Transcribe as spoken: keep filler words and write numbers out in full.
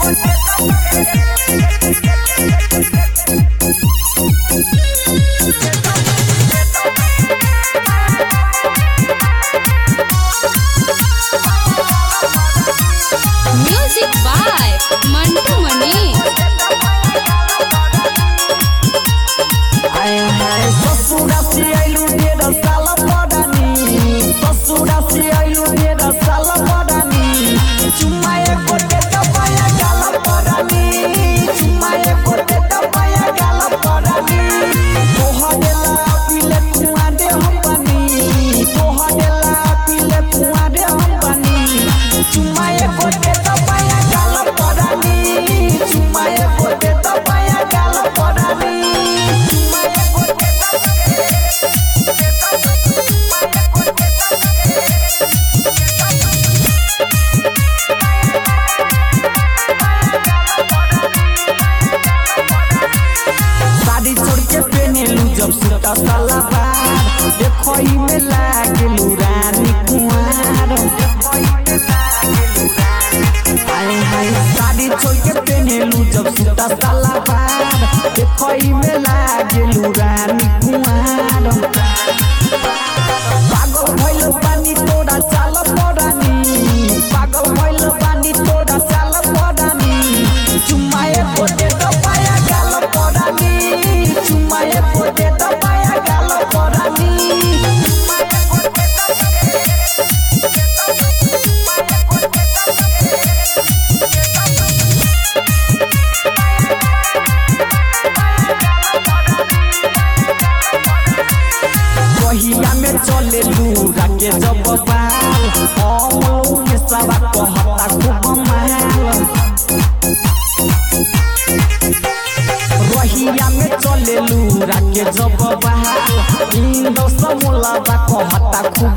Music by Mantu Mani. ससुरा से आइलू मेरा साला पड़ानी ससुरा से आइलू मेरा साला पड़ानी चुम्मा एको दे दबाया गाला पड़ानी चुम्मा एको दे दबाया गाला पड़ानी तोहा देला पीले कुआं दे हम पानी तोहा देला पीले कुआं दे हम पानी चुम्मा एको दे दबाया गाला पड़ानी चुम्मा एको दे दबाया गाला पड़ानी साड़ी छोड़ के पहनेलू जब सूता सलवार देखो ही में लागेलू रानी कुंवार हाय हाय साड़ी छोड़ के पहनेलू जब सूता सलवार देखो ही में लागेलू रानी कुंवार पागल भइल पानी तोरा चाल पड़ानी पागल भइल पानी तोरा चाल पड़ानी चुम्मा एको दे दबाया गाल पड़ानी चुम्मा एको दे दबाया गाल पड़ानी कहिया में चले लूरा के जब बाल अमलो में सवा कहता खूब माल रहिया में चले लूरा के जब बाल इंदो समोला बा कहता खूब